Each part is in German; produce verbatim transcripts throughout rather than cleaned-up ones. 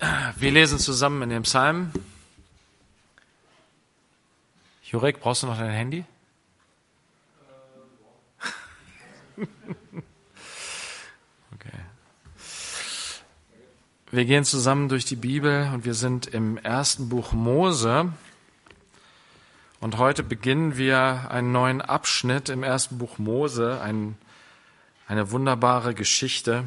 Wir lesen zusammen in dem Psalm. Jurek, brauchst du noch dein Handy? Okay. Wir gehen zusammen durch die Bibel und wir sind im ersten Buch Mose. Und heute beginnen wir einen neuen Abschnitt im ersten Buch Mose, ein, eine wunderbare Geschichte,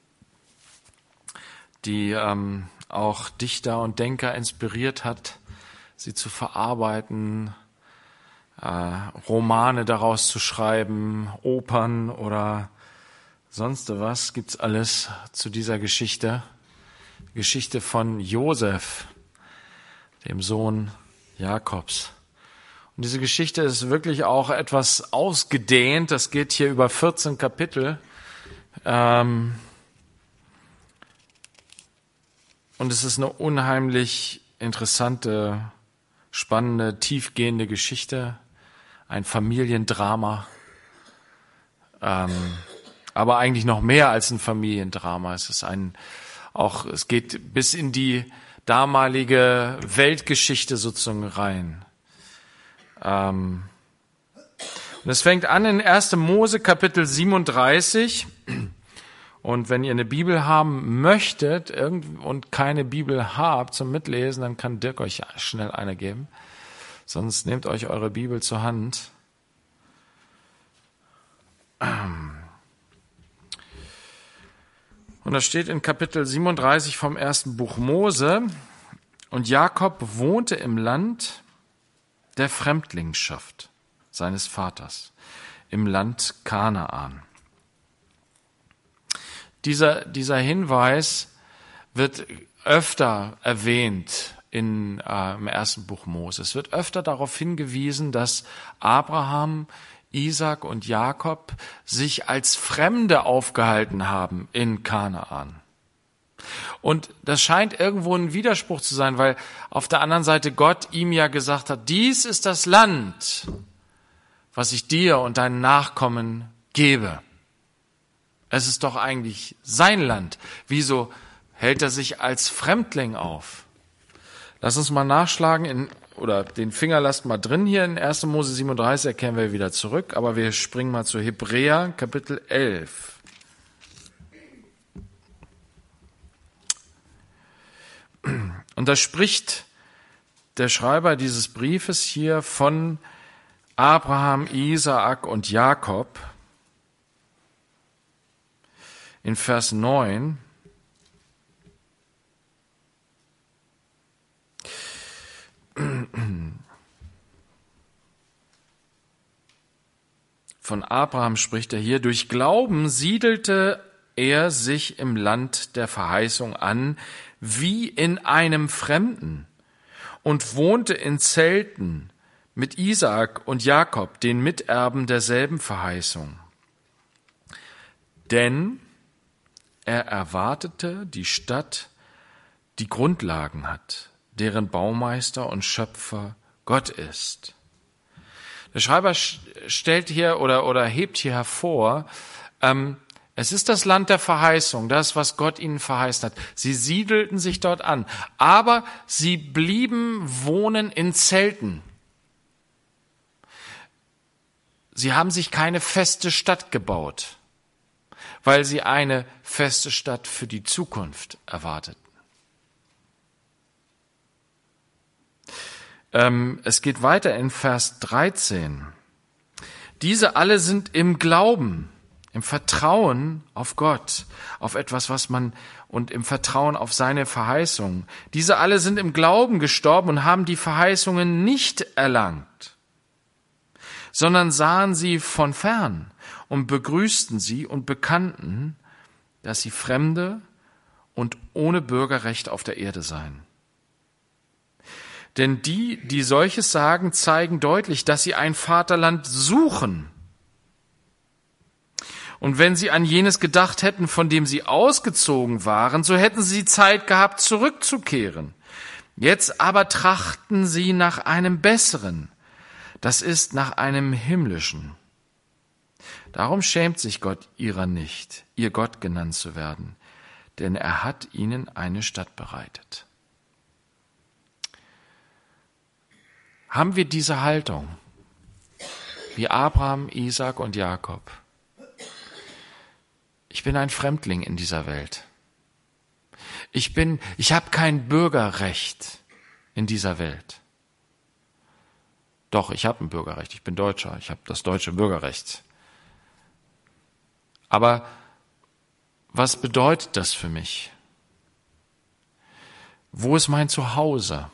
die ähm, auch Dichter und Denker inspiriert hat, sie zu verarbeiten, äh, Romane daraus zu schreiben, Opern oder sonst was gibt's alles zu dieser Geschichte. Geschichte von Josef, dem Sohn Jakobs. Und diese Geschichte ist wirklich auch etwas ausgedehnt. Das geht hier über vierzehn Kapitel. Ähm, und es ist eine unheimlich interessante, spannende, tiefgehende Geschichte. Ein Familiendrama. Ähm, aber eigentlich noch mehr als ein Familiendrama. Es ist ein, auch, es geht bis in die damalige Weltgeschichte sozusagen rein. Ähm, und es fängt an in ersten Mose Kapitel siebenunddreißig. Und wenn ihr eine Bibel haben möchtet und keine Bibel habt zum Mitlesen, dann kann Dirk euch schnell eine geben. Sonst nehmt euch eure Bibel zur Hand. Und da steht in Kapitel siebenunddreißig vom ersten Buch Mose: Und Jakob wohnte im Land der Fremdlingschaft seines Vaters, im Land Kanaan. Dieser, dieser Hinweis wird öfter erwähnt in, äh, im ersten Buch Mose. Es wird öfter darauf hingewiesen, dass Abraham, Isaac und Jakob sich als Fremde aufgehalten haben in Kanaan. Und das scheint irgendwo ein Widerspruch zu sein, weil auf der anderen Seite Gott ihm ja gesagt hat, dies ist das Land, was ich dir und deinen Nachkommen gebe. Es ist doch eigentlich sein Land. Wieso hält er sich als Fremdling auf? Lass uns mal nachschlagen, in, oder den Finger lasst mal drin hier in ersten Mose siebenunddreißig, erkennen wir wieder zurück, aber wir springen mal zu Hebräer, Kapitel elf. Und da spricht der Schreiber dieses Briefes hier von Abraham, Isaak und Jakob in Vers neun. Von Abraham spricht er hier: Durch Glauben siedelte er sich im Land der Verheißung an, wie in einem Fremden, und wohnte in Zelten mit Isaak und Jakob, den Miterben derselben Verheißung. Denn er erwartete die Stadt, die Grundlagen hat, deren Baumeister und Schöpfer Gott ist. Der Schreiber stellt hier oder, oder hebt hier hervor, ähm, es ist das Land der Verheißung, das, was Gott ihnen verheißen hat. Sie siedelten sich dort an, aber sie blieben wohnen in Zelten. Sie haben sich keine feste Stadt gebaut, weil sie eine feste Stadt für die Zukunft erwarteten. Ähm, es geht weiter in Vers dreizehn. Diese alle sind im Glauben, im Vertrauen auf Gott, auf etwas, was man, und im Vertrauen auf seine Verheißungen. Diese alle sind im Glauben gestorben und haben die Verheißungen nicht erlangt, sondern sahen sie von fern und begrüßten sie und bekannten, dass sie Fremde und ohne Bürgerrecht auf der Erde seien. Denn die, die solches sagen, zeigen deutlich, dass sie ein Vaterland suchen. Und wenn sie an jenes gedacht hätten, von dem sie ausgezogen waren, so hätten sie Zeit gehabt, zurückzukehren. Jetzt aber trachten sie nach einem Besseren, das ist nach einem Himmlischen. Darum schämt sich Gott ihrer nicht, ihr Gott genannt zu werden. denn er hat ihnen eine Stadt bereitet. Haben wir diese Haltung, wie Abraham, Isaak und Jakob? Ich bin ein Fremdling in dieser Welt. Ich bin, ich habe kein Bürgerrecht in dieser Welt. Doch, ich habe ein Bürgerrecht. Ich bin Deutscher. Ich habe das deutsche Bürgerrecht. Aber was bedeutet das für mich? Wo ist mein Zuhause?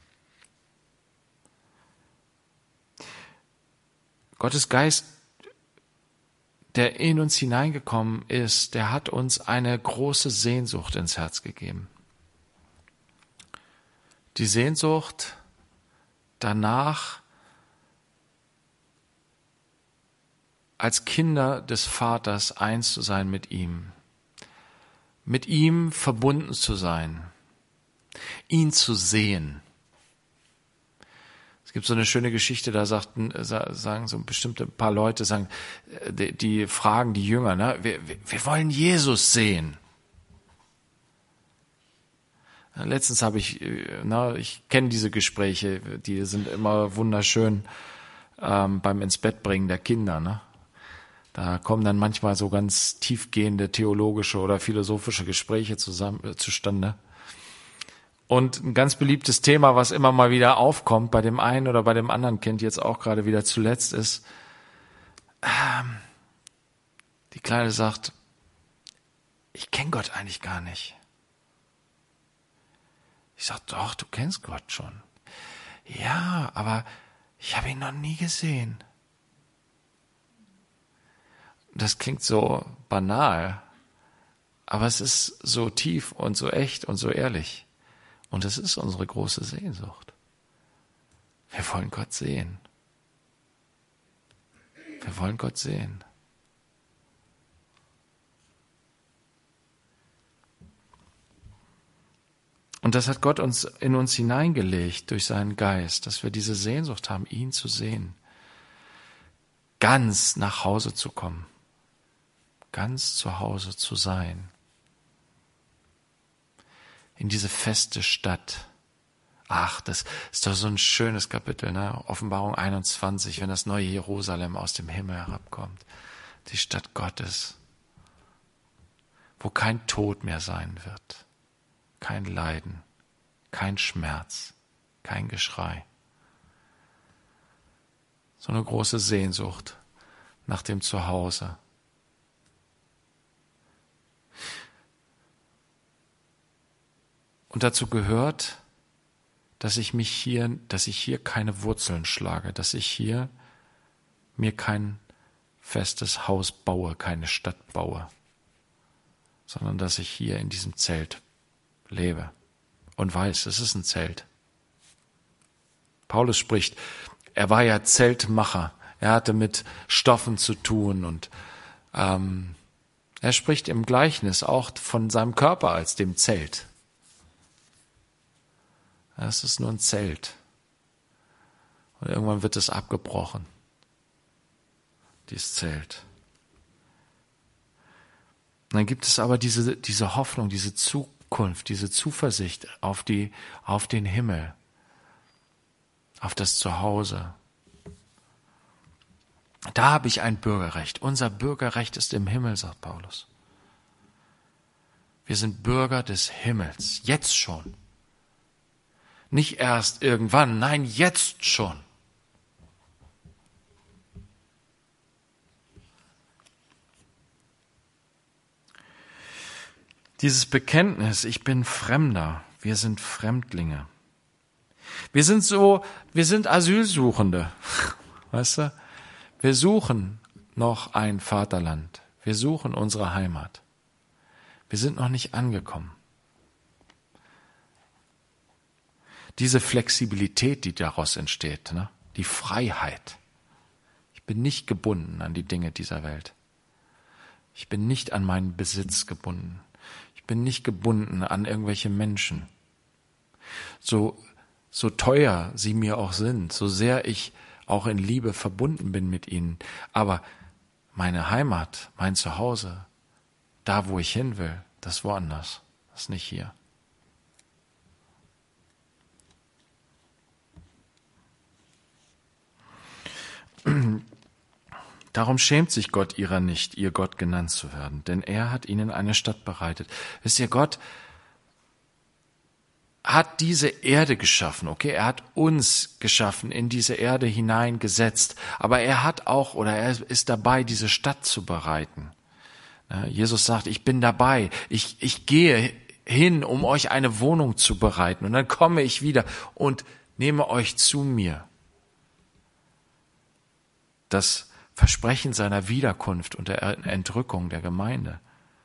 Gottes Geist, der in uns hineingekommen ist, der hat uns eine große Sehnsucht ins Herz gegeben. Die Sehnsucht danach, als Kinder des Vaters eins zu sein mit ihm, mit ihm verbunden zu sein, ihn zu sehen. Es gibt so eine schöne Geschichte, da sagten, sagen so bestimmte paar Leute, sagen, die, die fragen die Jünger, ne, wir, wir wollen Jesus sehen. Letztens habe ich, na, ich kenne diese Gespräche, die sind immer wunderschön ähm, beim ins Bett bringen der Kinder. Ne? Da kommen dann manchmal so ganz tiefgehende theologische oder philosophische Gespräche zusammen, äh, zustande. Und ein ganz beliebtes Thema, was immer mal wieder aufkommt, bei dem einen oder bei dem anderen Kind, jetzt auch gerade wieder zuletzt ist, ähm, die Kleine sagt, ich kenne Gott eigentlich gar nicht. Ich sag, doch, du kennst Gott schon. Ja, aber ich habe ihn noch nie gesehen. Das klingt so banal, aber es ist so tief und so echt und so ehrlich. Und es ist unsere große Sehnsucht. Wir wollen Gott sehen. Wir wollen Gott sehen. Und das hat Gott uns in uns hineingelegt durch seinen Geist, dass wir diese Sehnsucht haben, ihn zu sehen. Ganz nach Hause zu kommen. Ganz zu Hause zu sein. In diese feste Stadt. Ach, das ist doch so ein schönes Kapitel, ne? Offenbarung einundzwanzig, wenn das neue Jerusalem aus dem Himmel herabkommt. Die Stadt Gottes, wo kein Tod mehr sein wird, kein Leiden, kein Schmerz, kein Geschrei. So eine große Sehnsucht nach dem Zuhause. Und dazu gehört, dass ich mich hier, dass ich hier keine Wurzeln schlage, dass ich hier mir kein festes Haus baue, keine Stadt baue, sondern dass ich hier in diesem Zelt lebe und weiß, es ist ein Zelt. Paulus spricht, er war ja Zeltmacher, er hatte mit Stoffen zu tun und ähm, er spricht im Gleichnis auch von seinem Körper als dem Zelt. Es ist nur ein Zelt. Und irgendwann wird es abgebrochen, dieses Zelt. Und dann gibt es aber diese, diese Hoffnung, diese Zukunft, diese Zuversicht auf die, auf den Himmel, auf das Zuhause. Da habe ich ein Bürgerrecht. Unser Bürgerrecht ist im Himmel, sagt Paulus. Wir sind Bürger des Himmels, jetzt schon. Nicht erst irgendwann, nein, jetzt schon. Dieses Bekenntnis, ich bin Fremder, wir sind Fremdlinge. Wir sind so, wir sind Asylsuchende, weißt du? Wir suchen noch ein Vaterland, wir suchen unsere Heimat. Wir sind noch nicht angekommen. Diese Flexibilität, die daraus entsteht, ne? Die Freiheit. Ich bin nicht gebunden an die Dinge dieser Welt. Ich bin nicht an meinen Besitz gebunden. Ich bin nicht gebunden an irgendwelche Menschen. So, so teuer sie mir auch sind, so sehr ich auch in Liebe verbunden bin mit ihnen. Aber meine Heimat, mein Zuhause, da wo ich hin will, Das ist woanders. Das ist nicht hier. Darum schämt sich Gott ihrer nicht, ihr Gott genannt zu werden, denn er hat ihnen eine Stadt bereitet. Wisst ihr, Gott hat diese Erde geschaffen, okay? Er hat uns geschaffen, in diese Erde hineingesetzt, aber er hat auch, oder er ist dabei, diese Stadt zu bereiten. Jesus sagt, ich bin dabei, ich, ich gehe hin, um euch eine Wohnung zu bereiten, und dann komme ich wieder und nehme euch zu mir. Das Versprechen seiner Wiederkunft und der Entrückung der Gemeinde.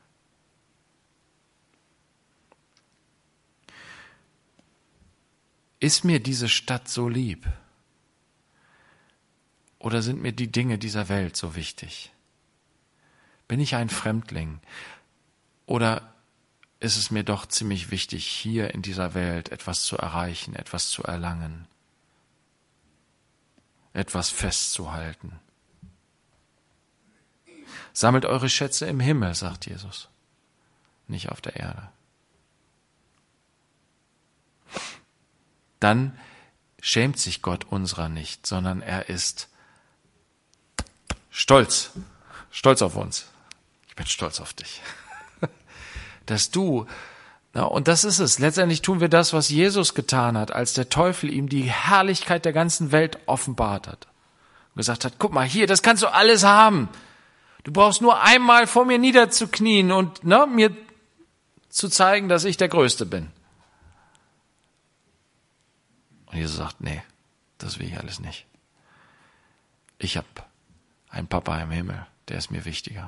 Ist mir diese Stadt so lieb? Oder sind mir die Dinge dieser Welt so wichtig? Bin ich ein Fremdling? Oder ist es mir doch ziemlich wichtig, hier in dieser Welt etwas zu erreichen, etwas zu erlangen, etwas festzuhalten? Sammelt eure Schätze im Himmel, sagt Jesus, nicht auf der Erde. Dann schämt sich Gott unserer nicht, sondern er ist stolz, stolz auf uns. Ich bin stolz auf dich, dass du, na, und das ist es, letztendlich tun wir das, was Jesus getan hat, als der Teufel ihm die Herrlichkeit der ganzen Welt offenbart hat und gesagt hat, guck mal hier, das kannst du alles haben. Du brauchst nur einmal vor mir niederzuknien und ne, mir zu zeigen, dass ich der Größte bin. Und Jesus sagt, nee, das will ich alles nicht. Ich habe einen Papa im Himmel, der ist mir wichtiger.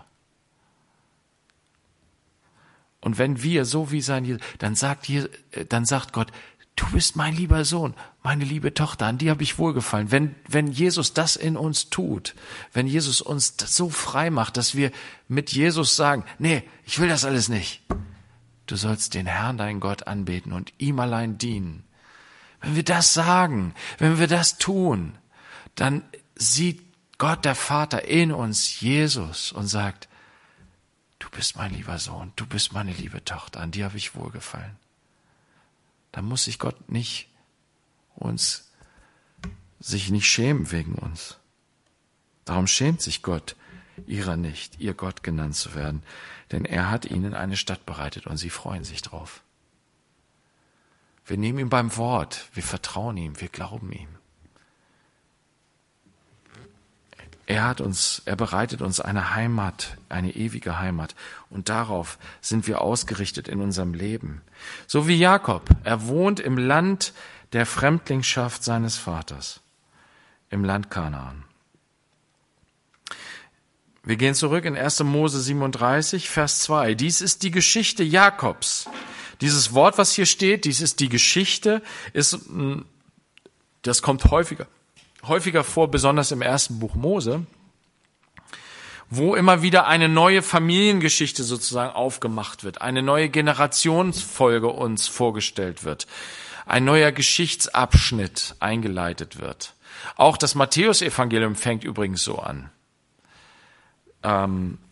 Und wenn wir so wie sein Jesus, dann sagt, hier, dann sagt Gott, du bist mein lieber Sohn, meine liebe Tochter, an die habe ich wohlgefallen. Wenn, wenn Jesus das in uns tut, wenn Jesus uns so frei macht, dass wir mit Jesus sagen, nee, ich will das alles nicht. Du sollst den Herrn, deinen Gott, anbeten und ihm allein dienen. Wenn wir das sagen, wenn wir das tun, dann sieht Gott, der Vater, in uns Jesus und sagt, du bist mein lieber Sohn, du bist meine liebe Tochter, an die habe ich wohlgefallen. Dann muss sich Gott nicht uns, sich nicht schämen wegen uns. Darum schämt sich Gott ihrer nicht, ihr Gott genannt zu werden, denn er hat ihnen eine Stadt bereitet und sie freuen sich drauf. Wir nehmen ihn beim Wort, wir vertrauen ihm, wir glauben ihm. Er hat uns, er bereitet uns eine Heimat, eine ewige Heimat. Und darauf sind wir ausgerichtet in unserem Leben. So wie Jakob. Er wohnt im Land der Fremdlingschaft seines Vaters. Im Land Kanaan. Wir gehen zurück in erster Mose siebenunddreißig, Vers zwei. Dies ist die Geschichte Jakobs. Dieses Wort, was hier steht, dies ist die Geschichte, ist, das kommt häufiger. häufiger vor, besonders im ersten Buch Mose, wo immer wieder eine neue Familiengeschichte sozusagen aufgemacht wird, eine neue Generationsfolge uns vorgestellt wird, ein neuer Geschichtsabschnitt eingeleitet wird. Auch das Matthäusevangelium fängt übrigens so an. Ähm,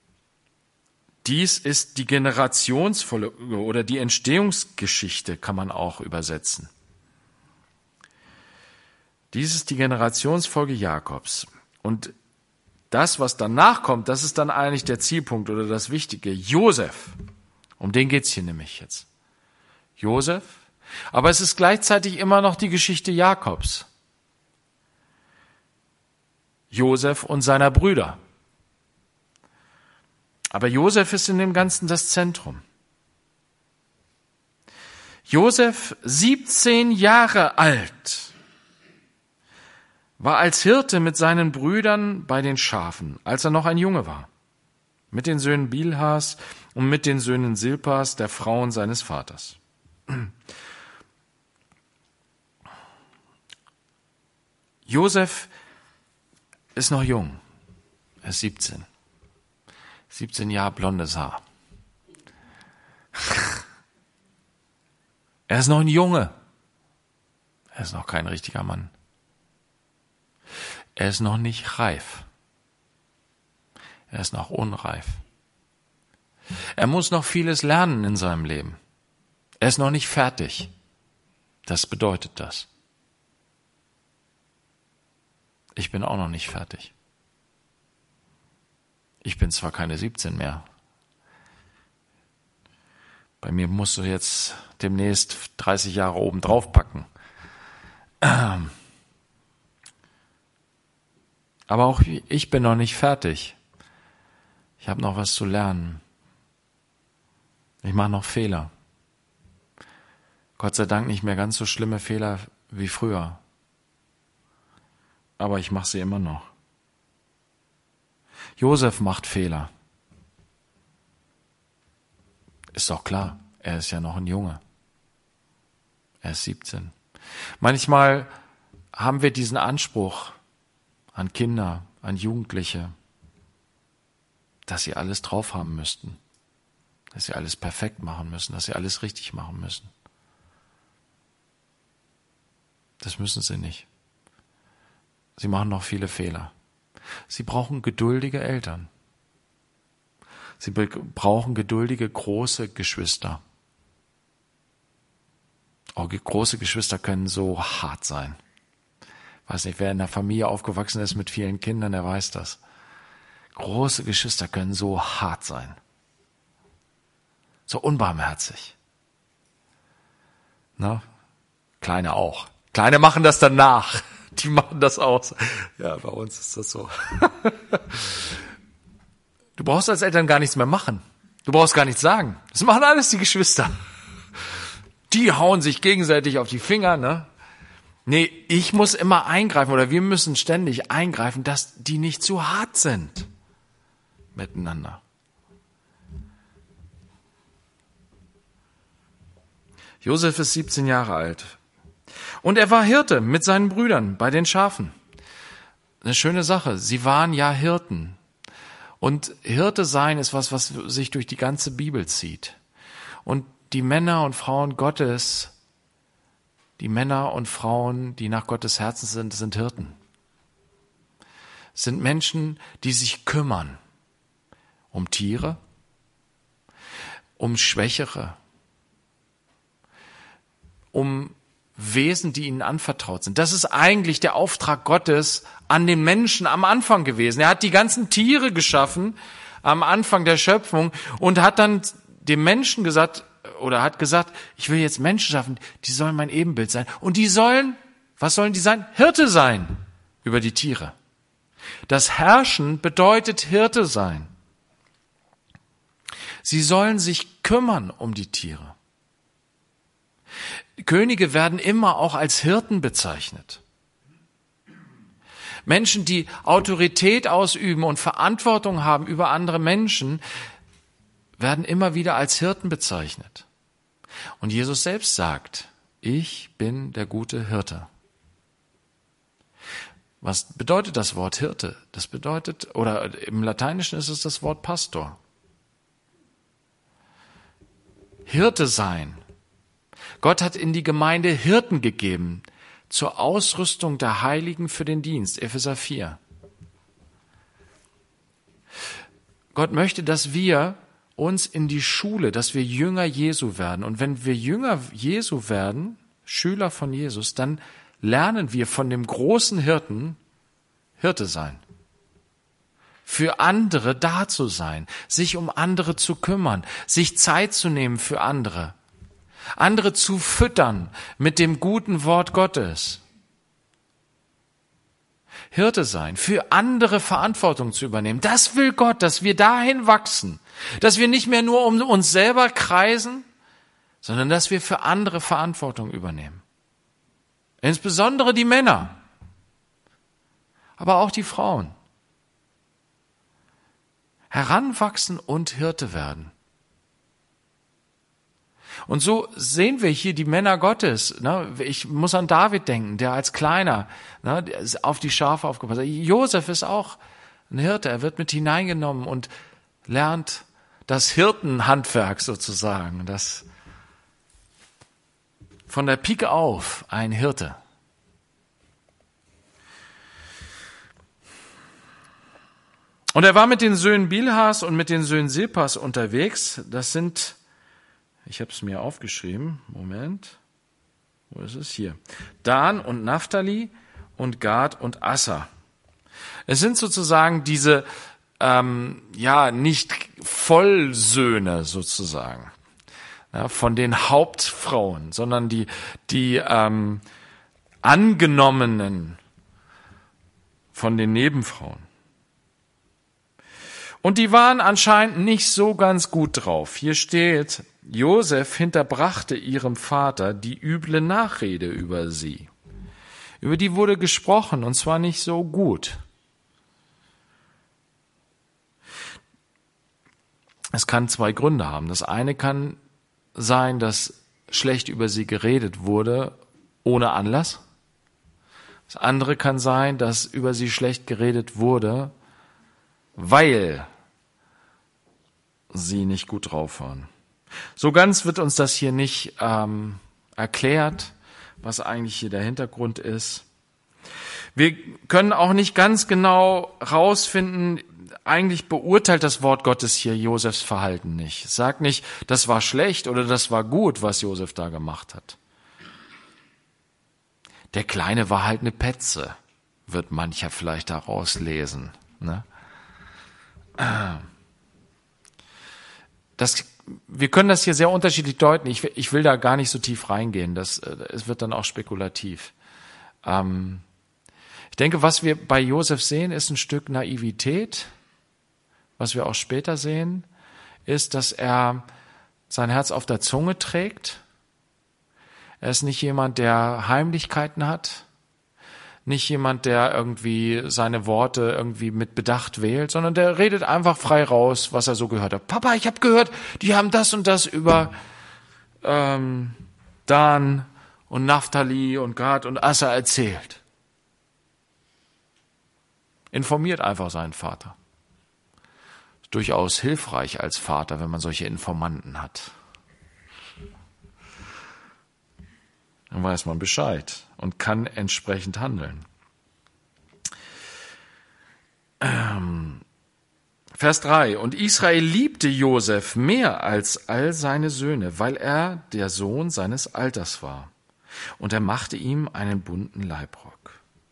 dies ist die Generationsfolge oder die Entstehungsgeschichte, kann man auch übersetzen. Dies ist die Generationsfolge Jakobs. Und das, was danach kommt, das ist dann eigentlich der Zielpunkt oder das Wichtige. Josef, um den geht's hier nämlich jetzt. Josef, aber es ist gleichzeitig immer noch die Geschichte Jakobs. Josef und seiner Brüder. Aber Josef ist in dem Ganzen das Zentrum. Josef, siebzehn Jahre alt, war als Hirte mit seinen Brüdern bei den Schafen, als er noch ein Junge war, mit den Söhnen Bilhas und mit den Söhnen Silpas, der Frauen seines Vaters. Josef ist noch jung, er ist siebzehn. siebzehn Jahre blondes Haar. Er ist noch ein Junge. Er ist noch kein richtiger Mann. Er ist noch nicht reif. Er ist noch unreif. Er muss noch vieles lernen in seinem Leben. Er ist noch nicht fertig. Das bedeutet das. Ich bin auch noch nicht fertig. Ich bin zwar keine siebzehn mehr. Bei mir musst du jetzt demnächst dreißig Jahre oben drauf packen. Aber auch ich bin noch nicht fertig. Ich habe noch was zu lernen. Ich mache noch Fehler. Gott sei Dank nicht mehr ganz so schlimme Fehler wie früher. Aber ich mache sie immer noch. Josef macht Fehler. Ist doch klar, er ist ja noch ein Junge. Er ist siebzehn. Manchmal haben wir diesen Anspruch an Kinder, an Jugendliche, dass sie alles drauf haben müssten, dass sie alles perfekt machen müssen, dass sie alles richtig machen müssen. Das müssen sie nicht. Sie machen noch viele Fehler. Sie brauchen geduldige Eltern. Sie brauchen geduldige große Geschwister. Auch große Geschwister können so hart sein. Ich weiß nicht, wer in einer Familie aufgewachsen ist mit vielen Kindern, der weiß das. Große Geschwister können so hart sein. So unbarmherzig. Na? Kleine auch. Kleine machen das dann nach. Die machen das aus. Ja, bei uns ist das so. Du brauchst als Eltern gar nichts mehr machen. Du brauchst gar nichts sagen. Das machen alles die Geschwister. Die hauen sich gegenseitig auf die Finger, ne? Nee, ich muss immer eingreifen oder wir müssen ständig eingreifen, dass die nicht zu hart sind miteinander. Josef ist siebzehn Jahre alt. Und er war Hirte mit seinen Brüdern bei den Schafen. Eine schöne Sache. Sie waren ja Hirten. Und Hirte sein ist was, was sich durch die ganze Bibel zieht. Und die Männer und Frauen Gottes, die Männer und Frauen, die nach Gottes Herzen sind, sind Hirten. Es sind Menschen, die sich kümmern um Tiere, um Schwächere, um Wesen, die ihnen anvertraut sind. Das ist eigentlich der Auftrag Gottes an den Menschen am Anfang gewesen. Er hat die ganzen Tiere geschaffen am Anfang der Schöpfung und hat dann dem Menschen gesagt, oder hat gesagt, ich will jetzt Menschen schaffen, die sollen mein Ebenbild sein. Und die sollen, was sollen die sein? Hirte sein über die Tiere. Das Herrschen bedeutet Hirte sein. Sie sollen sich kümmern um die Tiere. Könige werden immer auch als Hirten bezeichnet. Menschen, die Autorität ausüben und Verantwortung haben über andere Menschen, werden immer wieder als Hirten bezeichnet. Und Jesus selbst sagt, ich bin der gute Hirte. Was bedeutet das Wort Hirte? Das bedeutet, oder im Lateinischen ist es das Wort Pastor. Hirte sein. Gott hat in die Gemeinde Hirten gegeben, zur Ausrüstung der Heiligen für den Dienst, Epheser vier. Gott möchte, dass wir uns in die Schule, dass wir Jünger Jesu werden. Und wenn wir Jünger Jesu werden, Schüler von Jesus, dann lernen wir von dem großen Hirten, Hirte sein. Für andere da zu sein, sich um andere zu kümmern, sich Zeit zu nehmen für andere. Andere zu füttern mit dem guten Wort Gottes. Hirte sein, für andere Verantwortung zu übernehmen. Das will Gott, dass wir dahin wachsen, dass wir nicht mehr nur um uns selber kreisen, sondern dass wir für andere Verantwortung übernehmen. Insbesondere die Männer, aber auch die Frauen. Heranwachsen und Hirte werden. Und so sehen wir hier die Männer Gottes. Ich muss an David denken, der als Kleiner auf die Schafe aufgepasst hat. Josef ist auch ein Hirte. Er wird mit hineingenommen und lernt das Hirtenhandwerk sozusagen. Das von der Pike auf ein Hirte. Und er war mit den Söhnen Bilhas und mit den Söhnen Silpas unterwegs. Das sind, ich habe es mir aufgeschrieben, Moment, wo ist es? Hier. Dan und Naphtali und Gad und Asser. Es sind sozusagen diese, ähm, ja, nicht Vollsöhne sozusagen, ja, von den Hauptfrauen, sondern die, die ähm, angenommenen von den Nebenfrauen. Und die waren anscheinend nicht so ganz gut drauf. Hier steht, Josef hinterbrachte ihrem Vater die üble Nachrede über sie. Über die wurde gesprochen, und zwar nicht so gut. Es kann zwei Gründe haben. Das eine kann sein, dass schlecht über sie geredet wurde, ohne Anlass. Das andere kann sein, dass über sie schlecht geredet wurde, weil sie nicht gut drauf waren. So ganz wird uns das hier nicht ähm, erklärt, was eigentlich hier der Hintergrund ist. Wir können auch nicht ganz genau rausfinden, eigentlich beurteilt das Wort Gottes hier Josefs Verhalten nicht. Es sagt nicht, das war schlecht oder das war gut, was Josef da gemacht hat. Der Kleine war halt eine Petze, wird mancher vielleicht daraus lesen. Ne? Das, wir können das hier sehr unterschiedlich deuten. Ich, ich will da gar nicht so tief reingehen. Das, es wird dann auch spekulativ. Ähm, ich denke, was wir bei Josef sehen, ist ein Stück Naivität. Was wir auch später sehen, ist, dass er sein Herz auf der Zunge trägt. Er ist nicht jemand, der Heimlichkeiten hat. Nicht jemand, der irgendwie seine Worte irgendwie mit Bedacht wählt, sondern der redet einfach frei raus, was er so gehört hat. Papa, ich habe gehört, die haben das und das über ähm, Dan und Naphtali und Gad und Asser erzählt. Informiert einfach seinen Vater. Ist durchaus hilfreich als Vater, wenn man solche Informanten hat. Dann weiß man Bescheid und kann entsprechend handeln. Ähm, Vers drei. Und Israel liebte Josef mehr als all seine Söhne, weil er der Sohn seines Alters war. Und er machte ihm einen bunten Leibrock.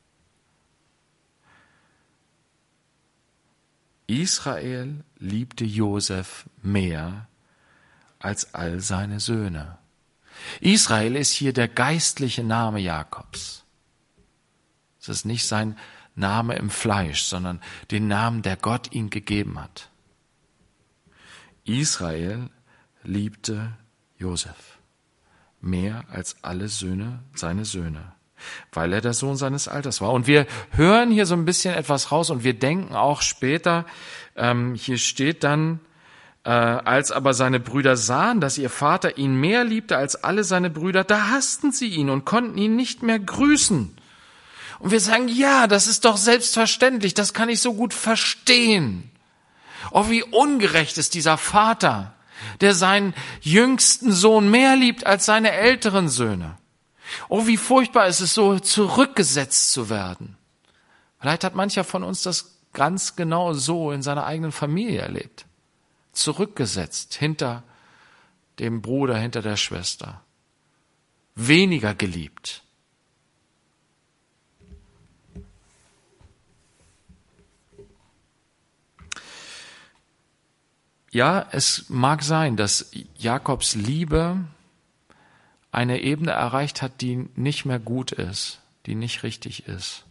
Israel liebte Josef mehr als all seine Söhne. Israel ist hier der geistliche Name Jakobs. Es ist nicht sein Name im Fleisch, sondern den Namen, der Gott ihm gegeben hat. Israel liebte Josef mehr als alle Söhne, seine Söhne, weil er der Sohn seines Alters war. Und wir hören hier so ein bisschen etwas raus und wir denken auch später, ähm, hier steht dann, Äh, als aber seine Brüder sahen, dass ihr Vater ihn mehr liebte als alle seine Brüder, da hassten sie ihn und konnten ihn nicht mehr grüßen. Und wir sagen, ja, das ist doch selbstverständlich, das kann ich so gut verstehen. Oh, wie ungerecht ist dieser Vater, der seinen jüngsten Sohn mehr liebt als seine älteren Söhne. Oh, wie furchtbar ist es, so zurückgesetzt zu werden. Vielleicht hat mancher von uns das ganz genau so in seiner eigenen Familie erlebt. Zurückgesetzt hinter dem Bruder, hinter der Schwester. Weniger geliebt. Ja, es mag sein, dass Jakobs Liebe eine Ebene erreicht hat, die nicht mehr gut ist, die nicht richtig ist.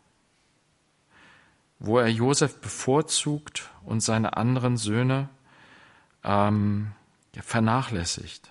Wo er Josef bevorzugt und seine anderen Söhne ähm, vernachlässigt.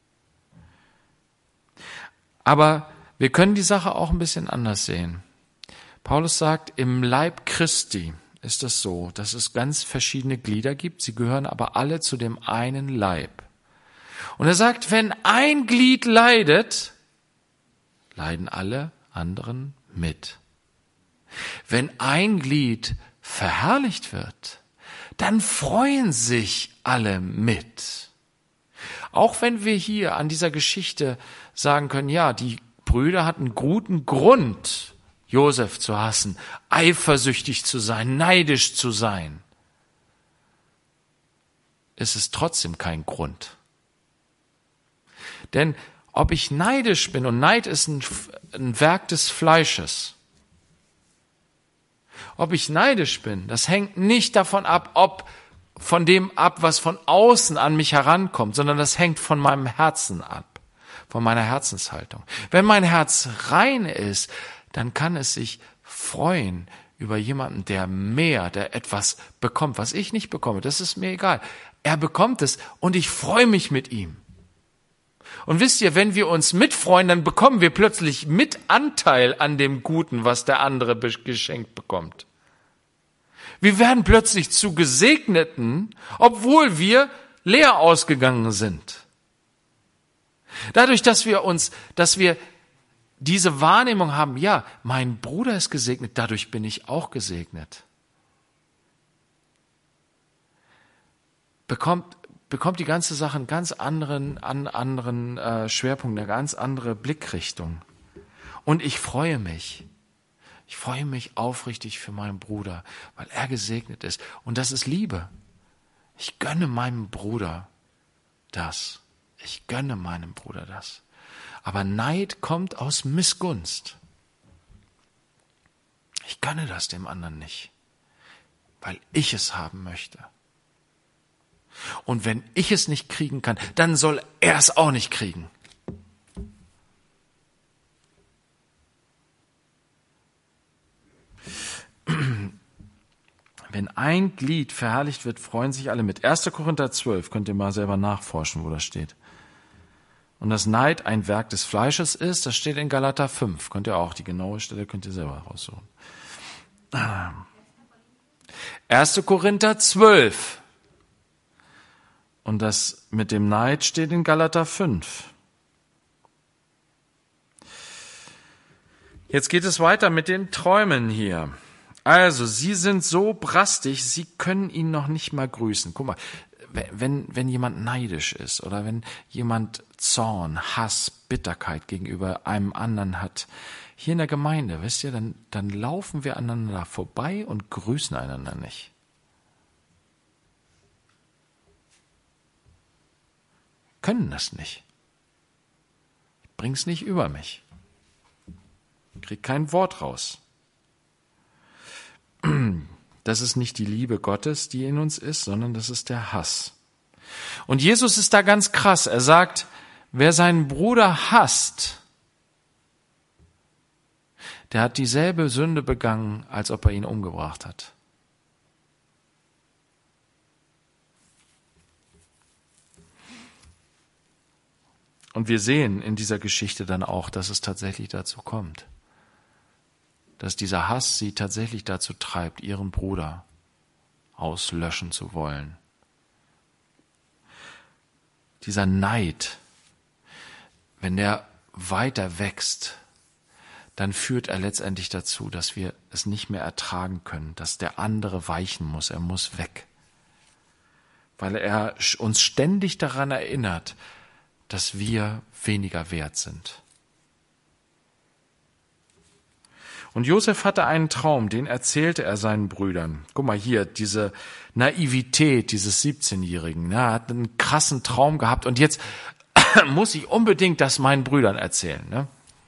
Aber wir können die Sache auch ein bisschen anders sehen. Paulus sagt, im Leib Christi ist es so, dass es ganz verschiedene Glieder gibt, sie gehören aber alle zu dem einen Leib. Und er sagt, wenn ein Glied leidet, leiden alle anderen mit. Wenn ein Glied verherrlicht wird, dann freuen sich alle mit. Auch wenn wir hier an dieser Geschichte sagen können, ja, die Brüder hatten guten Grund, Josef zu hassen, eifersüchtig zu sein, neidisch zu sein. ist es trotzdem kein Grund. Denn ob ich neidisch bin, und Neid ist ein, ein Werk des Fleisches, ob ich neidisch bin, das hängt nicht davon ab, ob von dem ab, was von außen an mich herankommt, sondern das hängt von meinem Herzen ab, von meiner Herzenshaltung. Wenn mein Herz rein ist, dann kann es sich freuen über jemanden, der mehr, der etwas bekommt, was ich nicht bekomme. Das ist mir egal. Er bekommt es und ich freue mich mit ihm. Und wisst ihr, wenn wir uns mitfreuen, dann bekommen wir plötzlich mit Anteil an dem Guten, was der andere geschenkt bekommt. Wir werden plötzlich zu Gesegneten, obwohl wir leer ausgegangen sind. Dadurch, dass wir uns, dass wir diese Wahrnehmung haben, ja, mein Bruder ist gesegnet, dadurch bin ich auch gesegnet. Bekommt, bekommt die ganze Sache einen ganz anderen, an, anderen äh, Schwerpunkt, eine ganz andere Blickrichtung. Und ich freue mich. Ich freue mich aufrichtig für meinen Bruder, weil er gesegnet ist. Und das ist Liebe. Ich gönne meinem Bruder das. Ich gönne meinem Bruder das. Aber Neid kommt aus Missgunst. Ich gönne das dem anderen nicht, weil ich es haben möchte. Und wenn ich es nicht kriegen kann, dann soll er es auch nicht kriegen. Wenn ein Glied verherrlicht wird, freuen sich alle mit. erster Korinther zwölf, könnt ihr mal selber nachforschen, wo das steht. Und dass Neid ein Werk des Fleisches ist, das steht in Galater fünf. Könnt ihr auch, die genaue Stelle könnt ihr selber raussuchen. erster Korinther zwölf. Und das mit dem Neid steht in Galater fünf. Jetzt geht es weiter mit den Träumen hier. Also, sie sind so brastig, sie können ihn noch nicht mal grüßen. Guck mal, wenn, wenn jemand neidisch ist oder wenn jemand Zorn, Hass, Bitterkeit gegenüber einem anderen hat, hier in der Gemeinde, wisst ihr, dann, dann laufen wir aneinander vorbei und grüßen einander nicht. Können das nicht. Ich bring's nicht über mich. Ich krieg kein Wort raus. Das ist nicht die Liebe Gottes, die in uns ist, sondern das ist der Hass. Und Jesus ist da ganz krass. Er sagt, wer seinen Bruder hasst, der hat dieselbe Sünde begangen, als ob er ihn umgebracht hat. Und wir sehen in dieser Geschichte dann auch, dass es tatsächlich dazu kommt. Dass dieser Hass sie tatsächlich dazu treibt, ihren Bruder auslöschen zu wollen. Dieser Neid, wenn der weiter wächst, dann führt er letztendlich dazu, dass wir es nicht mehr ertragen können, dass der andere weichen muss, er muss weg. Weil er uns ständig daran erinnert, dass wir weniger wert sind. Und Josef hatte einen Traum, den erzählte er seinen Brüdern. Guck mal hier, diese Naivität dieses siebzehnjährigen. Er hat einen krassen Traum gehabt und jetzt muss ich unbedingt das meinen Brüdern erzählen. Ne?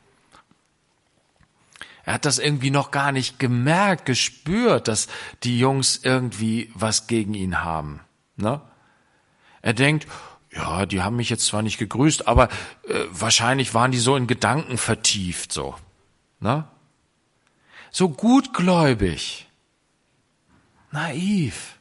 Er hat das irgendwie noch gar nicht gemerkt, gespürt, dass die Jungs irgendwie was gegen ihn haben. Ne? Er denkt, ja, die haben mich jetzt zwar nicht gegrüßt, aber äh, wahrscheinlich waren die so in Gedanken vertieft, so. Ne? So gutgläubig, naiv.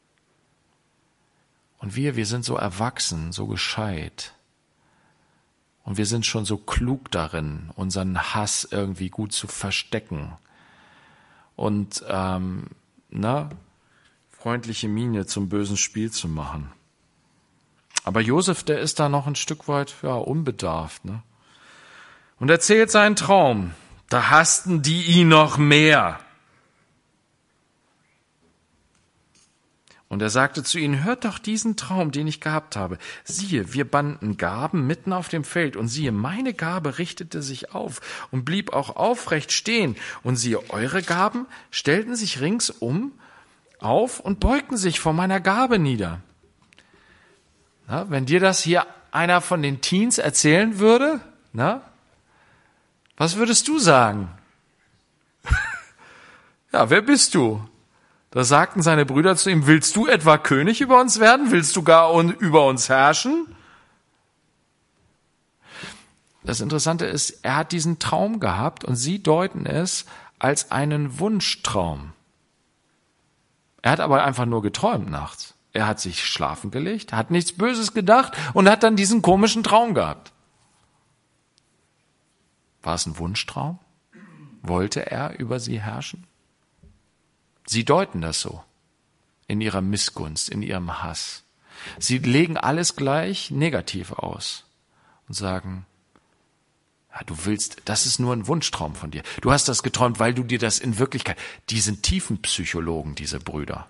Und wir, wir sind so erwachsen, so gescheit. Und wir sind schon so klug darin, unseren Hass irgendwie gut zu verstecken. Und, ähm, na, freundliche Miene zum bösen Spiel zu machen. Aber Josef, der ist da noch ein Stück weit, ja, unbedarft, ne? Und erzählt seinen Traum. Da hassten die ihn noch mehr. Und er sagte zu ihnen, hört doch diesen Traum, den ich gehabt habe. Siehe, wir banden Garben mitten auf dem Feld, und siehe, meine Garbe richtete sich auf und blieb auch aufrecht stehen. Und siehe, eure Garben stellten sich ringsum auf und beugten sich vor meiner Garbe nieder. Na, wenn dir das hier einer von den Teens erzählen würde, na, was würdest du sagen? Ja, wer bist du? Da sagten seine Brüder zu ihm, willst du etwa König über uns werden? Willst du gar un- über uns herrschen? Das Interessante ist, er hat diesen Traum gehabt und sie deuten es als einen Wunschtraum. Er hat aber einfach nur geträumt nachts. Er hat sich schlafen gelegt, hat nichts Böses gedacht und hat dann diesen komischen Traum gehabt. War es ein Wunschtraum? Wollte er über sie herrschen? Sie deuten das so, in ihrer Missgunst, in ihrem Hass. Sie legen alles gleich negativ aus und sagen, ja, du willst, das ist nur ein Wunschtraum von dir. Du hast das geträumt, weil du dir das in Wirklichkeit, die sind Tiefenpsychologen, diese Brüder.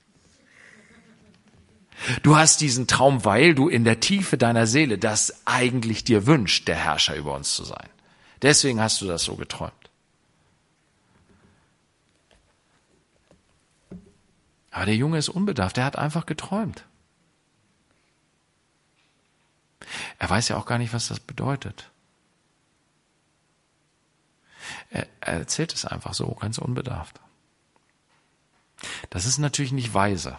Du hast diesen Traum, weil du in der Tiefe deiner Seele das eigentlich dir wünscht, der Herrscher über uns zu sein. Deswegen hast du das so geträumt. Aber der Junge ist unbedarft, er hat einfach geträumt. Er weiß ja auch gar nicht, was das bedeutet. Er, er erzählt es einfach so, ganz unbedarft. Das ist natürlich nicht weise.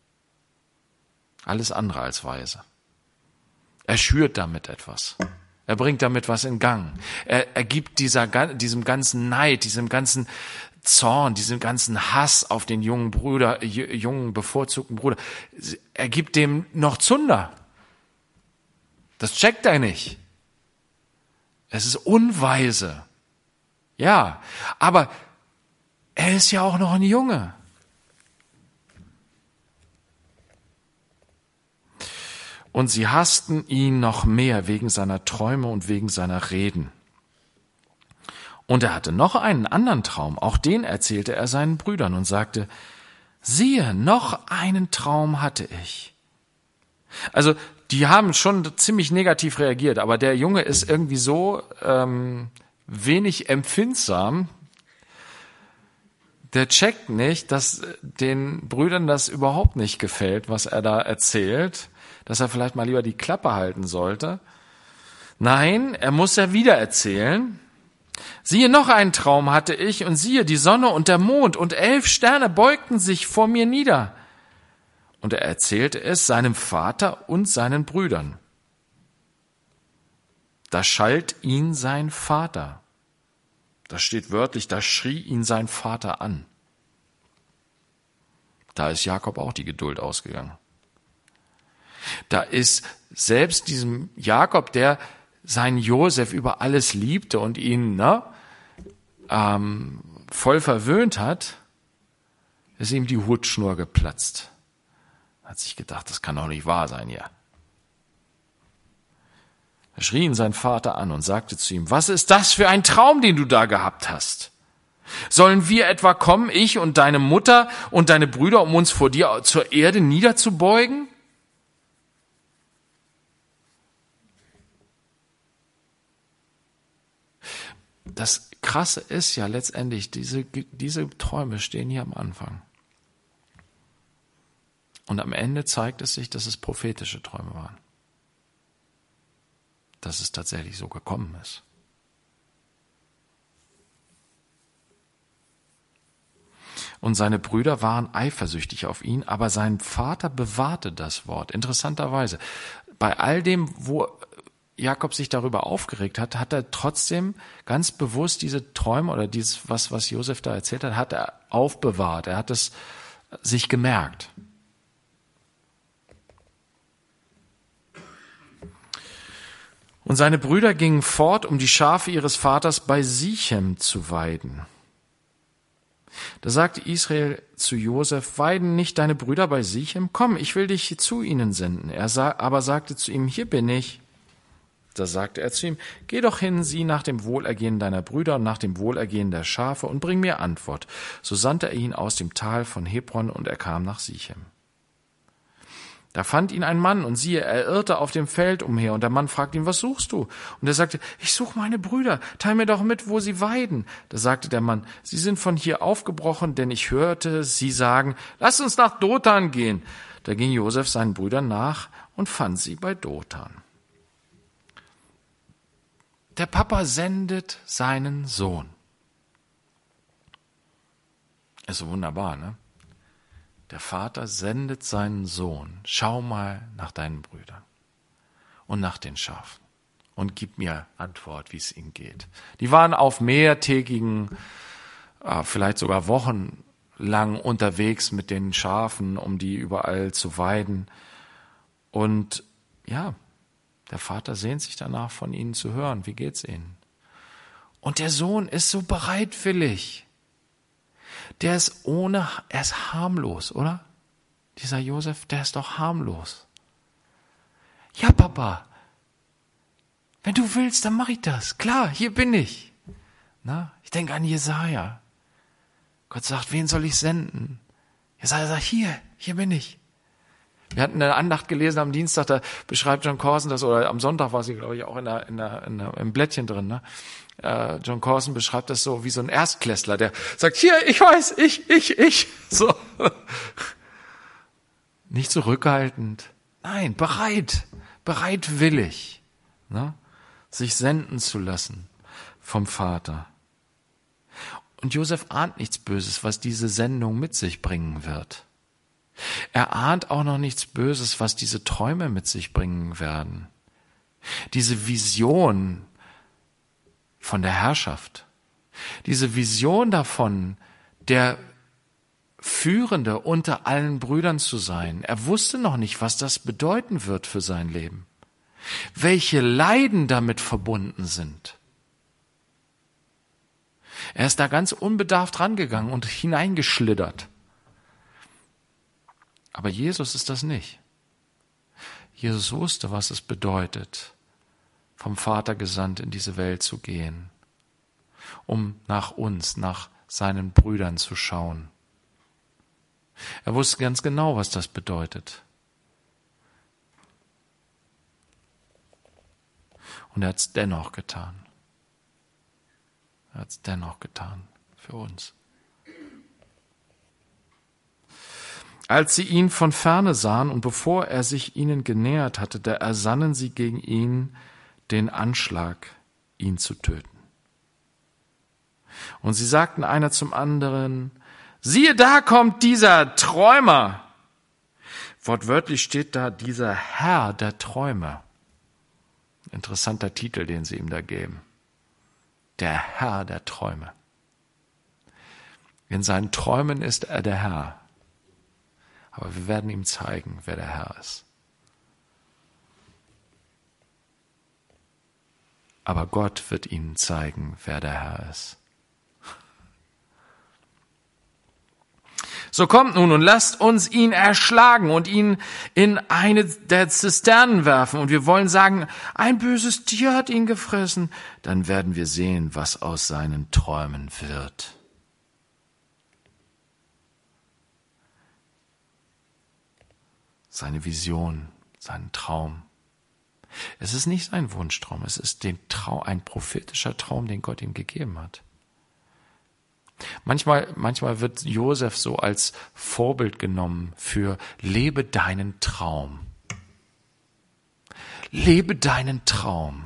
Alles andere als weise. Er schürt damit etwas. Er bringt damit was in Gang. Er, er gibt dieser, diesem ganzen Neid, diesem ganzen Zorn, diesem ganzen Hass auf den jungen Bruder, jungen bevorzugten Bruder, er gibt dem noch Zunder. Das checkt er nicht. Es ist unweise. Ja, aber er ist ja auch noch ein Junge. Und sie hassten ihn noch mehr wegen seiner Träume und wegen seiner Reden. Und er hatte noch einen anderen Traum, auch den erzählte er seinen Brüdern und sagte, siehe, noch einen Traum hatte ich. Also die haben schon ziemlich negativ reagiert, aber der Junge ist irgendwie so ähm, wenig empfindsam, der checkt nicht, dass den Brüdern das überhaupt nicht gefällt, was er da erzählt, dass er vielleicht mal lieber die Klappe halten sollte. Nein, er muss ja wieder erzählen. Siehe, noch einen Traum hatte ich, und siehe, die Sonne und der Mond und elf Sterne beugten sich vor mir nieder. Und er erzählte es seinem Vater und seinen Brüdern. Da schalt ihn sein Vater. Das steht wörtlich, da schrie ihn sein Vater an. Da ist Jakob auch die Geduld ausgegangen. Da ist selbst diesem Jakob, der seinen Josef über alles liebte und ihn ne, ähm, voll verwöhnt hat, ist ihm die Hutschnur geplatzt. Hat sich gedacht, das kann doch nicht wahr sein hier. Er schrie ihn sein Vater an und sagte zu ihm, was ist das für ein Traum, den du da gehabt hast? Sollen wir etwa kommen, ich und deine Mutter und deine Brüder, um uns vor dir zur Erde niederzubeugen? Das Krasse ist ja letztendlich, diese, diese Träume stehen hier am Anfang. Und am Ende zeigt es sich, dass es prophetische Träume waren. Dass es tatsächlich so gekommen ist. Und seine Brüder waren eifersüchtig auf ihn, aber sein Vater bewahrte das Wort. Interessanterweise, bei all dem, wo Jakob sich darüber aufgeregt hat, hat er trotzdem ganz bewusst diese Träume oder dieses, was, was Josef da erzählt hat, hat er aufbewahrt. Er hat es sich gemerkt. Und seine Brüder gingen fort, um die Schafe ihres Vaters bei Sichem zu weiden. Da sagte Israel zu Josef, weiden nicht deine Brüder bei Sichem? Komm, ich will dich zu ihnen senden. Er sa- aber sagte zu ihm, hier bin ich. Da sagte er zu ihm, geh doch hin, sieh nach dem Wohlergehen deiner Brüder und nach dem Wohlergehen der Schafe und bring mir Antwort. So sandte er ihn aus dem Tal von Hebron und er kam nach Sichem. Da fand ihn ein Mann und siehe, er irrte auf dem Feld umher und der Mann fragte ihn, was suchst du? Und er sagte, ich suche meine Brüder, teil mir doch mit, wo sie weiden. Da sagte der Mann, sie sind von hier aufgebrochen, denn ich hörte sie sagen, lass uns nach Dothan gehen. Da ging Josef seinen Brüdern nach und fand sie bei Dothan. Der Papa sendet seinen Sohn. Ist so wunderbar, ne? Der Vater sendet seinen Sohn. Schau mal nach deinen Brüdern und nach den Schafen und gib mir Antwort, wie es ihnen geht. Die waren auf mehrtägigen, vielleicht sogar wochenlang unterwegs mit den Schafen, um die überall zu weiden. Und ja, der Vater sehnt sich danach, von ihnen zu hören. Wie geht's ihnen? Und der Sohn ist so bereitwillig. Der ist ohne, er ist harmlos, oder? Dieser Josef, der ist doch harmlos. Ja, Papa, wenn du willst, dann mache ich das. Klar, hier bin ich. Na, ich denke an Jesaja. Gott sagt, wen soll ich senden? Jesaja sagt, hier, hier bin ich. Wir hatten eine Andacht gelesen am Dienstag, da beschreibt John Corson das, oder am Sonntag war sie, glaube ich, auch in der, in der, in der, im Blättchen drin, ne? Äh, John Corson beschreibt das so wie so ein Erstklässler, der sagt, hier, ich weiß, ich, ich, ich. So. Nicht zurückhaltend. Nein, bereit, bereitwillig, ne? Sich senden zu lassen vom Vater. Und Josef ahnt nichts Böses, was diese Sendung mit sich bringen wird. Er ahnt auch noch nichts Böses, was diese Träume mit sich bringen werden. Diese Vision von der Herrschaft, diese Vision davon, der Führende unter allen Brüdern zu sein. Er wusste noch nicht, was das bedeuten wird für sein Leben, welche Leiden damit verbunden sind. Er ist da ganz unbedarft rangegangen und hineingeschlittert. Aber Jesus ist das nicht. Jesus wusste, was es bedeutet, vom Vater gesandt in diese Welt zu gehen, um nach uns, nach seinen Brüdern zu schauen. Er wusste ganz genau, was das bedeutet. Und er hat es dennoch getan. Er hat es dennoch getan für uns. Als sie ihn von ferne sahen und bevor er sich ihnen genähert hatte, da ersannen sie gegen ihn den Anschlag, ihn zu töten. Und sie sagten einer zum anderen, siehe, da kommt dieser Träumer. Wortwörtlich steht da dieser Herr der Träume. Interessanter Titel, den sie ihm da geben. Der Herr der Träume. In seinen Träumen ist er der Herr. Aber wir werden ihm zeigen, wer der Herr ist. Aber Gott wird ihnen zeigen, wer der Herr ist. So kommt nun und lasst uns ihn erschlagen und ihn in eine der Zisternen werfen. Und wir wollen sagen, ein böses Tier hat ihn gefressen. Dann werden wir sehen, was aus seinen Träumen wird. Seine Vision, seinen Traum. Es ist nicht sein Wunschtraum, es ist den Traum, ein prophetischer Traum, den Gott ihm gegeben hat. Manchmal, manchmal wird Josef so als Vorbild genommen für lebe deinen Traum. Lebe deinen Traum.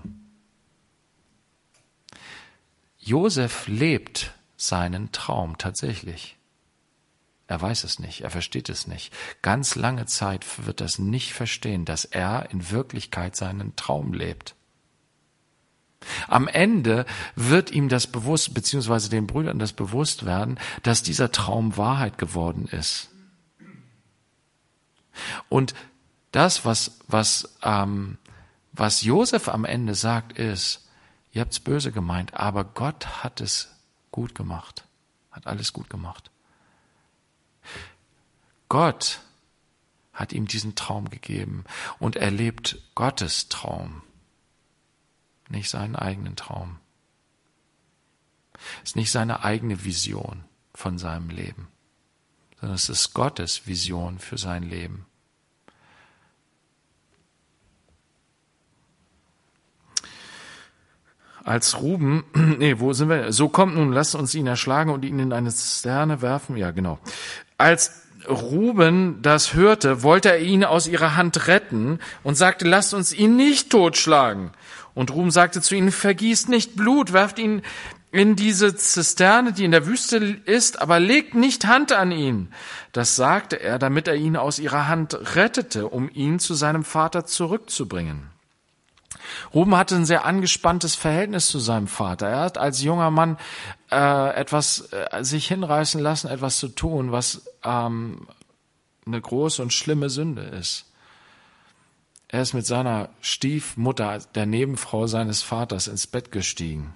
Josef lebt seinen Traum tatsächlich. Er weiß es nicht, er versteht es nicht. Ganz lange Zeit wird er es nicht verstehen, dass er in Wirklichkeit seinen Traum lebt. Am Ende wird ihm das bewusst, beziehungsweise den Brüdern das bewusst werden, dass dieser Traum Wahrheit geworden ist. Und das, was, was, ähm, was Josef am Ende sagt, ist, ihr habt's böse gemeint, aber Gott hat es gut gemacht, hat alles gut gemacht. Gott hat ihm diesen Traum gegeben und er lebt Gottes Traum, nicht seinen eigenen Traum. Es ist nicht seine eigene Vision von seinem Leben, sondern es ist Gottes Vision für sein Leben. Als Ruben, nee, wo sind wir? So kommt nun, lasst uns ihn erschlagen und ihn in eine Zisterne werfen. Ja, genau. Als Ruben das hörte, wollte er ihn aus ihrer Hand retten und sagte, lasst uns ihn nicht totschlagen. Und Ruben sagte zu ihnen, vergießt nicht Blut, werft ihn in diese Zisterne, die in der Wüste ist, aber legt nicht Hand an ihn. Das sagte er, damit er ihn aus ihrer Hand rettete, um ihn zu seinem Vater zurückzubringen. Ruben hatte ein sehr angespanntes Verhältnis zu seinem Vater. Er hat als junger Mann äh, etwas äh, sich hinreißen lassen, etwas zu tun, was ähm, eine große und schlimme Sünde ist. Er ist mit seiner Stiefmutter, der Nebenfrau seines Vaters, ins Bett gestiegen.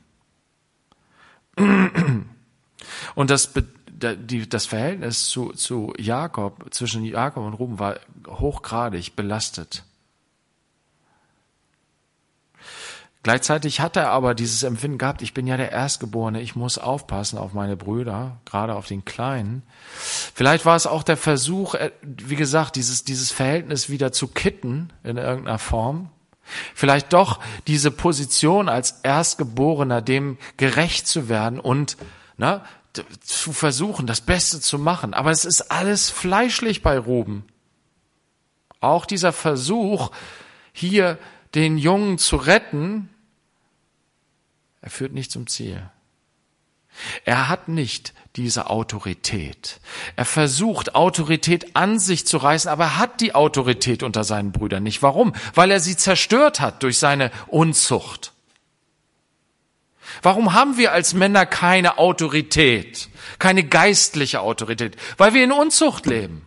Und das, die, das Verhältnis zu, zu Jakob, zwischen Jakob und Ruben war hochgradig belastet. Gleichzeitig hat er aber dieses Empfinden gehabt, ich bin ja der Erstgeborene, ich muss aufpassen auf meine Brüder, gerade auf den Kleinen. Vielleicht war es auch der Versuch, wie gesagt, dieses, dieses Verhältnis wieder zu kitten in irgendeiner Form. Vielleicht doch diese Position als Erstgeborener, dem gerecht zu werden und ne, zu versuchen, das Beste zu machen. Aber es ist alles fleischlich bei Ruben. Auch dieser Versuch, hier den Jungen zu retten, er führt nicht zum Ziel. Er hat nicht diese Autorität. Er versucht, Autorität an sich zu reißen, aber er hat die Autorität unter seinen Brüdern nicht. Warum? Weil er sie zerstört hat durch seine Unzucht. Warum haben wir als Männer keine Autorität, keine geistliche Autorität? Weil wir in Unzucht leben.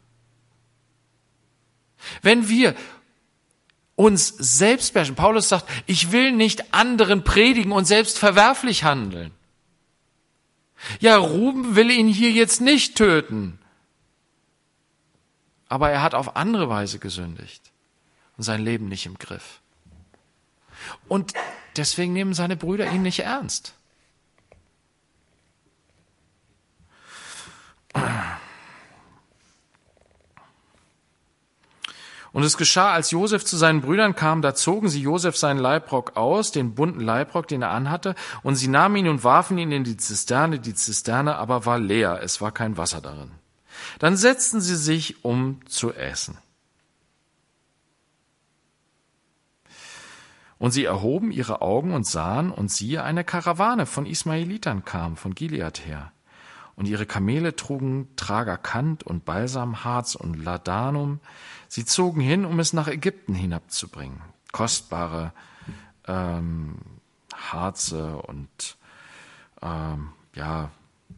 Wenn wir uns selbst beherrschen, Paulus sagt, ich will nicht anderen predigen und selbst verwerflich handeln. Ja, Ruben will ihn hier jetzt nicht töten. Aber er hat auf andere Weise gesündigt und sein Leben nicht im Griff. Und deswegen nehmen seine Brüder ihn nicht ernst. Und es geschah, als Josef zu seinen Brüdern kam, da zogen sie Josef seinen Leibrock aus, den bunten Leibrock, den er anhatte, und sie nahmen ihn und warfen ihn in die Zisterne. Die Zisterne aber war leer, es war kein Wasser darin. Dann setzten sie sich, um zu essen. Und sie erhoben ihre Augen und sahen, und siehe, eine Karawane von Ismaelitern kam, von Gilead her. Und ihre Kamele trugen Tragerkant und Balsamharz und Ladanum. Sie zogen hin, um es nach Ägypten hinabzubringen. Kostbare ähm, Harze und ähm, ja,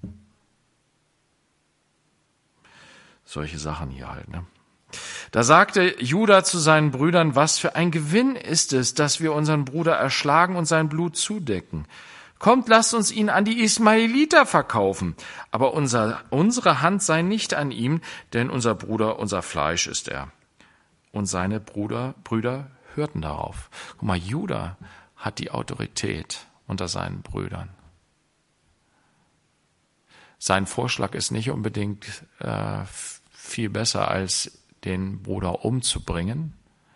solche Sachen hier halt. Ne? Da sagte Juda zu seinen Brüdern, was für ein Gewinn ist es, dass wir unseren Bruder erschlagen und sein Blut zudecken. Kommt, lasst uns ihn an die Ismaeliter verkaufen. Aber unser, unsere Hand sei nicht an ihm, denn unser Bruder, unser Fleisch ist er. Und seine Bruder, Brüder hörten darauf. Guck mal, Juda hat die Autorität unter seinen Brüdern. Sein Vorschlag ist nicht unbedingt äh, viel besser, als den Bruder umzubringen.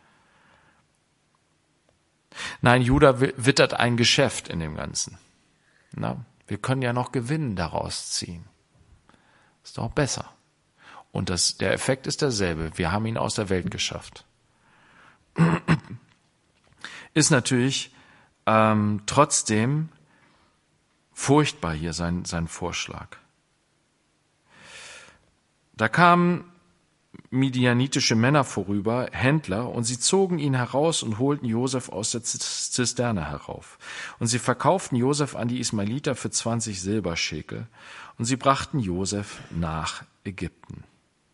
Nein, Juda wittert ein Geschäft in dem Ganzen. Na, wir können ja noch Gewinn daraus ziehen. Ist doch besser. Und das, der Effekt ist derselbe. Wir haben ihn aus der Welt geschafft. Ist natürlich ähm, trotzdem furchtbar hier sein, sein Vorschlag. Da kamen midianitische Männer vorüber, Händler, und sie zogen ihn heraus und holten Josef aus der Zisterne herauf. Und sie verkauften Josef an die Ismaeliter für zwanzig Silberschekel, und sie brachten Josef nach Ägypten.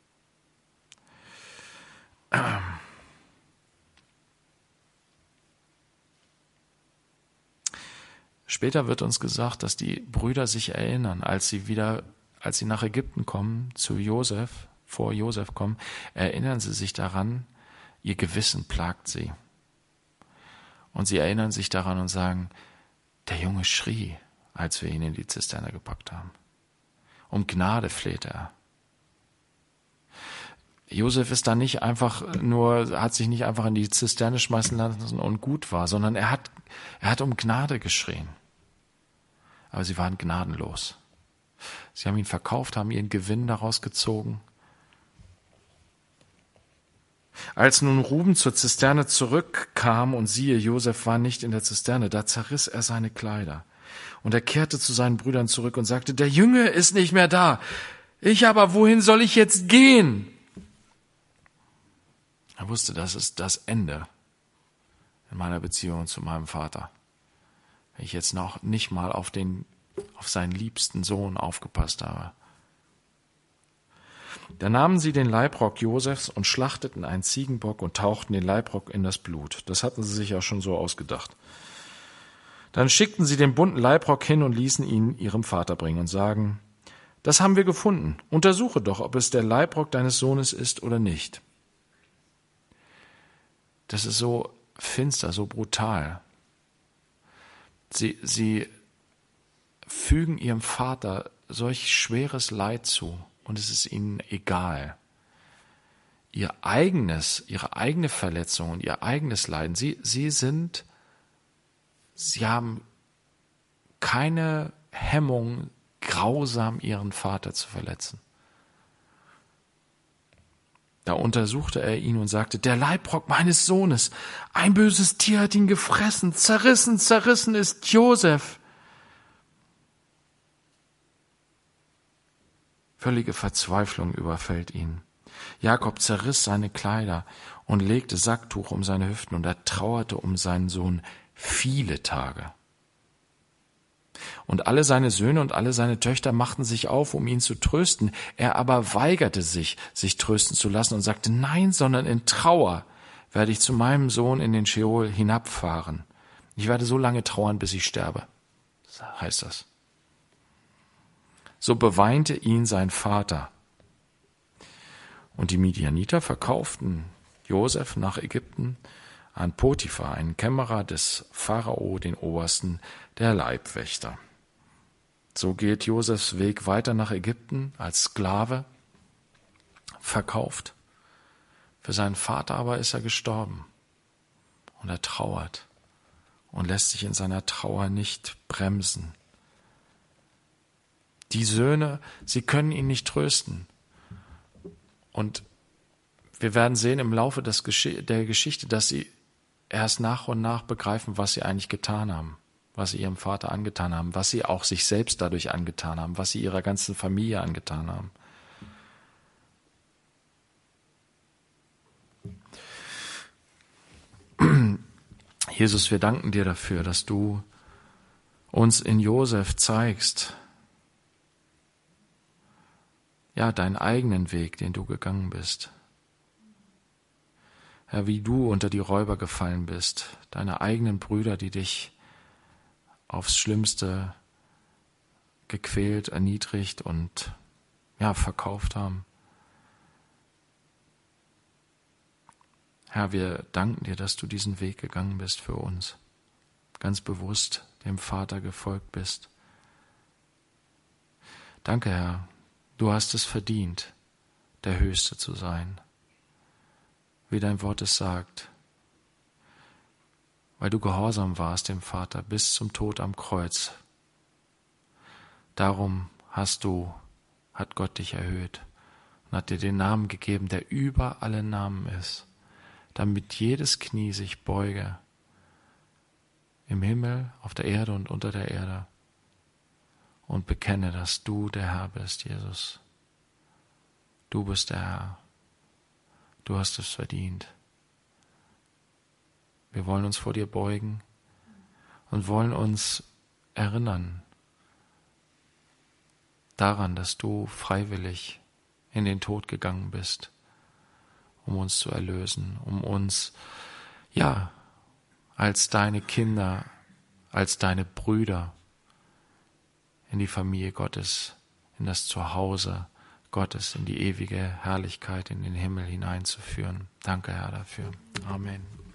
Später wird uns gesagt, dass die Brüder sich erinnern, als sie wieder, als sie nach Ägypten kommen, zu Josef, vor Josef kommen, erinnern sie sich daran, ihr Gewissen plagt sie. Und sie erinnern sich daran und sagen, der Junge schrie, als wir ihn in die Zisterne gepackt haben. Um Gnade fleht er. Josef ist da nicht einfach nur, hat sich nicht einfach in die Zisterne schmeißen lassen und gut war, sondern er hat, er hat um Gnade geschrien. Aber sie waren gnadenlos. Sie haben ihn verkauft, haben ihren Gewinn daraus gezogen Als nun Ruben zur Zisterne zurückkam und siehe, Josef war nicht in der Zisterne, da zerriss er seine Kleider. Und er kehrte zu seinen Brüdern zurück und sagte, der Jüngling ist nicht mehr da. Ich aber, wohin soll ich jetzt gehen? Er wusste, das ist das Ende in meiner Beziehung zu meinem Vater. Wenn ich jetzt noch nicht mal auf den, auf seinen liebsten Sohn aufgepasst habe. Da nahmen sie den Leibrock Josefs und schlachteten einen Ziegenbock und tauchten den Leibrock in das Blut. Das hatten sie sich ja schon so ausgedacht. Dann schickten sie den bunten Leibrock hin und ließen ihn ihrem Vater bringen und sagen, das haben wir gefunden. Untersuche doch, ob es der Leibrock deines Sohnes ist oder nicht. Das ist so finster, so brutal. Sie, sie fügen ihrem Vater solch schweres Leid zu und es ist ihnen egal. Ihr eigenes, ihre eigene Verletzung und ihr eigenes Leiden, sie, sie sind, sie haben keine Hemmung, grausam ihren Vater zu verletzen. Da untersuchte er ihn und sagte, der Leibrock meines Sohnes, ein böses Tier hat ihn gefressen, zerrissen, zerrissen ist Josef. Völlige Verzweiflung überfällt ihn. Jakob zerriss seine Kleider und legte Sacktuch um seine Hüften und er trauerte um seinen Sohn viele Tage. Und alle seine Söhne und alle seine Töchter machten sich auf, um ihn zu trösten. Er aber weigerte sich, sich trösten zu lassen und sagte, nein, sondern in Trauer werde ich zu meinem Sohn in den Scheol hinabfahren. Ich werde so lange trauern, bis ich sterbe, heißt das. So beweinte ihn sein Vater. Und die Midianiter verkauften Josef nach Ägypten an Potiphar, einen Kämmerer des Pharao, den Obersten der Leibwächter. So geht Josefs Weg weiter nach Ägypten als Sklave, verkauft. Für seinen Vater aber ist er gestorben und er trauert und lässt sich in seiner Trauer nicht bremsen. Die Söhne, sie können ihn nicht trösten. Und wir werden sehen im Laufe des Gesch- der Geschichte, dass sie erst nach und nach begreifen, was sie eigentlich getan haben, was sie ihrem Vater angetan haben, was sie auch sich selbst dadurch angetan haben, was sie ihrer ganzen Familie angetan haben. Jesus, wir danken dir dafür, dass du uns in Josef zeigst, ja, deinen eigenen Weg, den du gegangen bist. Herr, wie du unter die Räuber gefallen bist, deine eigenen Brüder, die dich aufs Schlimmste gequält, erniedrigt und ja, verkauft haben. Herr, wir danken dir, dass du diesen Weg gegangen bist für uns, ganz bewusst dem Vater gefolgt bist. Danke, Herr, du hast es verdient, der Höchste zu sein, wie dein Wort es sagt, weil du gehorsam warst dem Vater bis zum Tod am Kreuz. Darum hast du, hat Gott dich erhöht und hat dir den Namen gegeben, der über alle Namen ist, damit jedes Knie sich beuge, im Himmel, auf der Erde und unter der Erde, und bekenne, dass du der Herr bist, Jesus. Du bist der Herr. Du hast es verdient. Wir wollen uns vor dir beugen und wollen uns erinnern daran, dass du freiwillig in den Tod gegangen bist, um uns zu erlösen, um uns, ja, als deine Kinder, als deine Brüder in die Familie Gottes, in das Zuhause Gottes, in die ewige Herrlichkeit, in den Himmel hineinzuführen. Danke, Herr, dafür. Amen.